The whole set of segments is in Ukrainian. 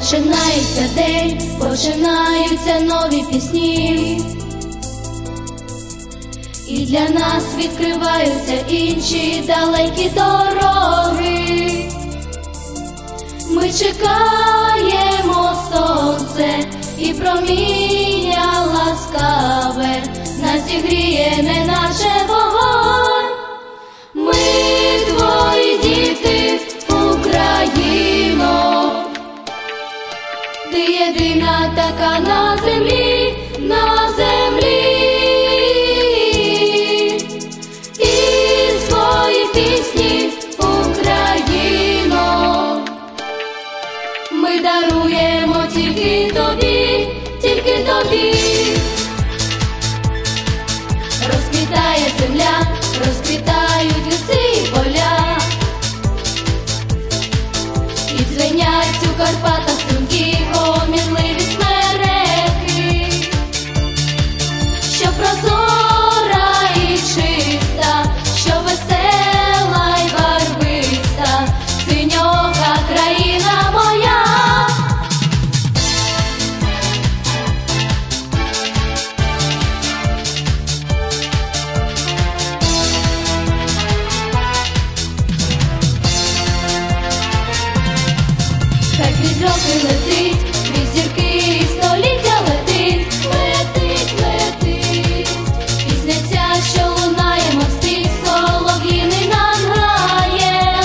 Починається день, починаються нові пісні, і для нас відкриваються інші далекі дороги. Ми чекаємо сонце і проміння ласкаве нас зігріє, неначе вогонь. Ми твої діти, Україно, ти єдина така на землі, на землі. І свої пісні, Україно, ми даруємо тільки тобі, тільки тобі. Розквітає земля, розквітають ліси і поля, і дзвенять у Карпатах струнки гомінливі смереки, що прозора і чиста, що весела й барвиста, синьока країна моя. Хай крізь роки летить, крізь зірки і століття летить, летить, летить. Пісня ця, що лунає, мов спів солов'їний нам грає.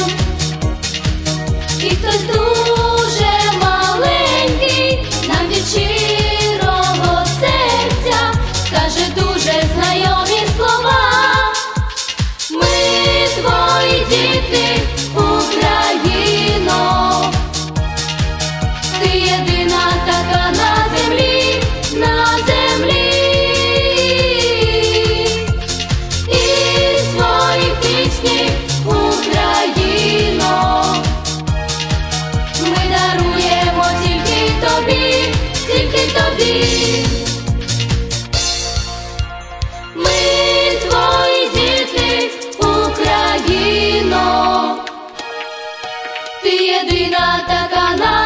І хтось дуже маленький нам від щирого серця скаже дуже знайомі слова. Ми твої діти, Україно, ти єдина така на землі, на землі. І свої пісні, Україно, ми даруємо тільки тобі, тільки тобі. Ми твої діти, Україно, ти єдина така на